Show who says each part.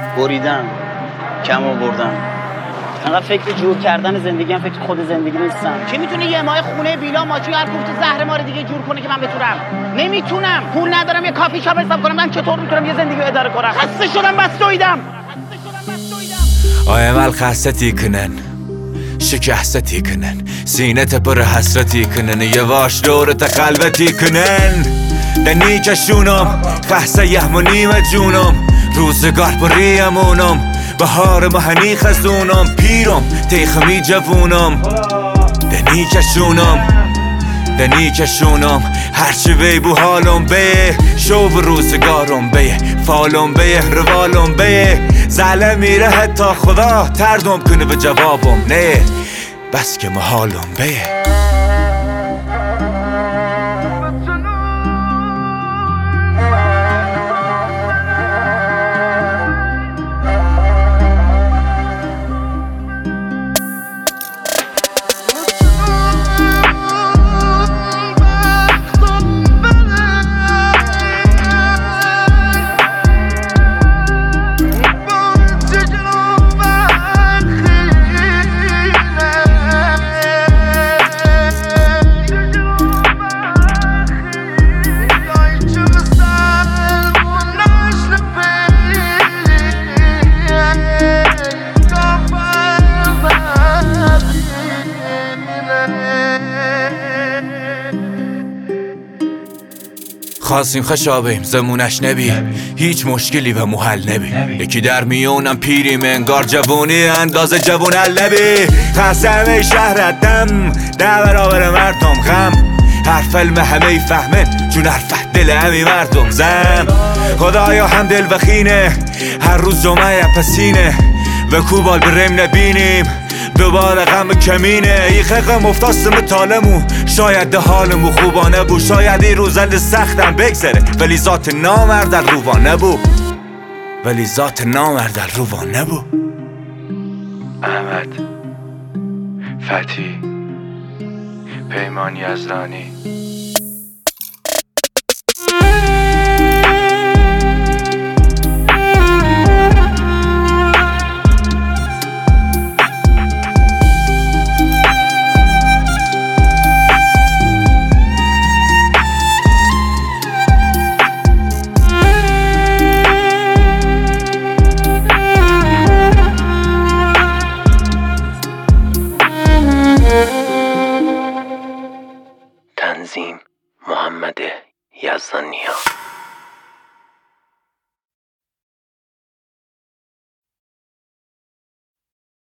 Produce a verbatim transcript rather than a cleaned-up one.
Speaker 1: بریدم، کم آوردم. انقدر فکر جور کردن زندگی هم فکر خود زندگی نیستم.
Speaker 2: کی میتونه یه ماه خونه بیلا ماشین هر کوفت زهر مار دیگه جور کنه که من بتونم؟ نمیتونم. پول ندارم یه کافی شاپ حساب کنم. من چطور میتونم یه زندگی رو اداره کنم؟ خسته شدم بس دویدم.
Speaker 3: آیمال خستتی کنن شکستتی کنن سینت پر حسرتی کنن یواش دورت خلوتی کنن دنی کشونم خسته یهمونی و جونم روزگار پریمونم بهار مهنی خزونم پیرم تیخمی جوونم دنی کشونم دنی کشونم هرچی بی بو حالم به شوب روزگارم به فالم به روالم به زله میره حتی خدا تردم کنه به جوابم نه بس که محالم به خواستیم خشابیم زمونش نبی هیچ مشکلی و محل نبی یکی در میونم پیریم انگار جوونی اندازه جوون النبی خستم شهر دم ده برابر مردم غم هر فلم همه فهمن چون حرف دل همی مردم زم خدایا هم دل بخینه هر روز جمعه پسینه و کوبال بریم نبینیم دوباره غم کمینه ای خقم افتاستم تالمو شاید ده حالمو خوبانه بو شاید این روزند سختم بگذره ولی ذات نامرد در روانه بو ولی ذات نامرد در روانه بو
Speaker 4: احمد فتی پیمان یزدانی